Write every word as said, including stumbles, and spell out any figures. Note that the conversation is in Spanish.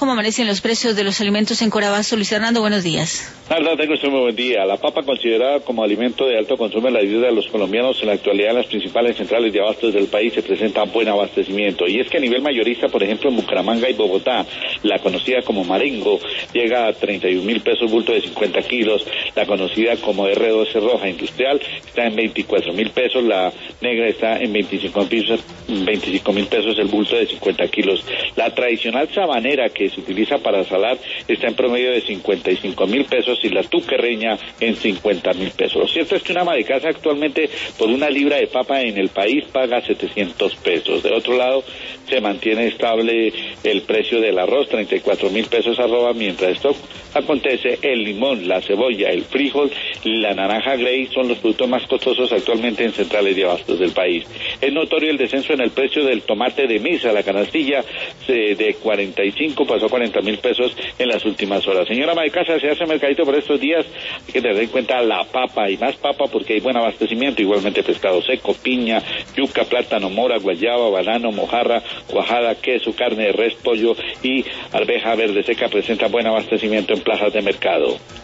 cómo amanecen los precios de los alimentos en Corabasto. Luis Fernando, buenos días. Nada, tengo usted muy buen día. La papa, considerada como alimento de alto consumo en la vida de los colombianos, en la actualidad en las principales centrales de abastos del país se presenta buen abastecimiento. Y es que a nivel mayorista, por ejemplo, en Bucaramanga y Bogotá, la conocida como Marengo llega a treinta y un mil pesos bulto de cincuenta kilos, la conocida como erre doce roja industrial está en veinticuatro mil pesos, la negra está en veinticinco mil pesos el bulto de cincuenta kilos. La tradicional sabanera que se utiliza para salar está en promedio de cincuenta y cinco mil pesos y la tuquerreña en cincuenta mil pesos. Lo cierto es que una ama de casa actualmente por una libra de papa en el país paga setecientos pesos. De otro lado, se mantiene estable el precio del arroz, treinta y cuatro mil pesos arroba, mientras esto acontece, el limón, la cebolla, el frijol y la naranja Grey son los productos más costosos actualmente en centrales de abastos del país. Es notorio el descenso en el precio del tomate de misa, la canastilla de cuarenta y cinco pasó a cuarenta mil pesos en las últimas horas. Señora ama de casa, se hace mercadito por estos días, hay que tener en cuenta la papa y más papa porque hay buen abastecimiento, igualmente pescado seco, piña, yuca, plátano, mora, guayaba, banano, mojarra, cuajada, queso, carne de res, pollo y arveja verde seca presenta buen abastecimiento en plazas de mercado.